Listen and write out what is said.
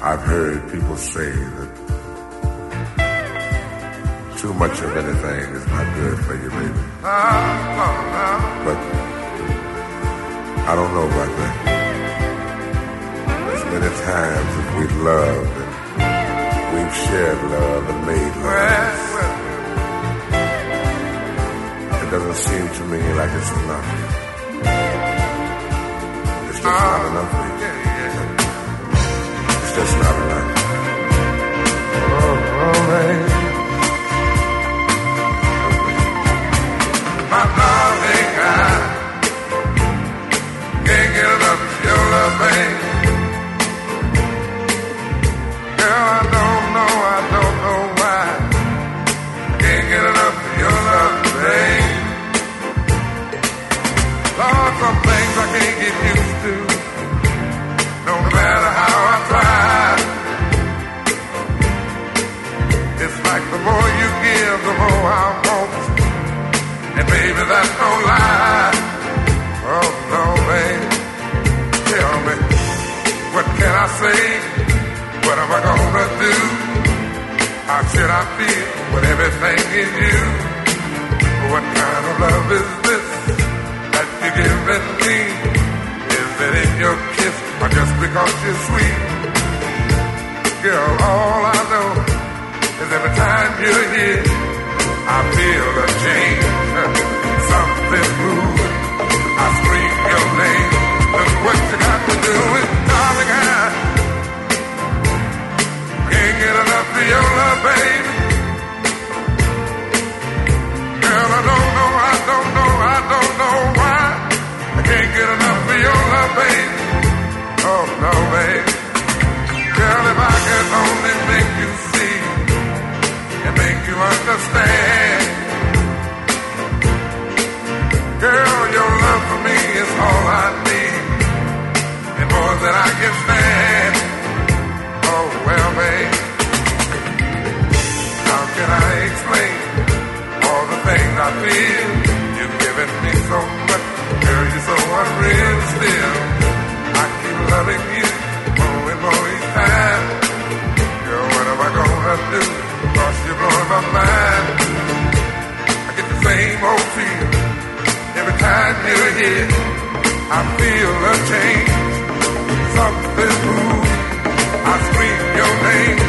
I've heard people say that too much of anything is not good for you, baby. But I don't know about that. As many times as we've loved and we've shared love and made love, it doesn't seem to me like it's enough. It's just not enough, baby. It's just not enough. Oh, man. My darling, I can't get enough of your love, babe. Girl, I don't know why. Can't get enough of your love, babe. Lord, some things I can't get used to, no matter how I try. It's like the more you give, the more I want. And baby, that's no lie. Oh, no, baby. Tell me, what can I say? What am I gonna do? How should I feel when everything is you? What kind of love is this that you're giving me? Is it in your kiss or just because you're sweet? Girl, all I know is every time you're here, I feel a change, something moving. I scream your name. Look what you got to do with darling, I can't get enough of your love, baby. Girl, I don't know why. I can't get enough of your love, baby. Oh, no, baby. Girl, if I could only make you see and make you understand. Girl, your love for me is all I need, and more than I can stand. Oh, well, babe, how can I explain all the things I feel? You've given me so much, girl, you're so unreal still. I keep loving you more and more each time. Girl, what am I gonna do? Cause you're blowing my mind. I get the same old feel every time you're here. I feel a change, something moves. I scream your name.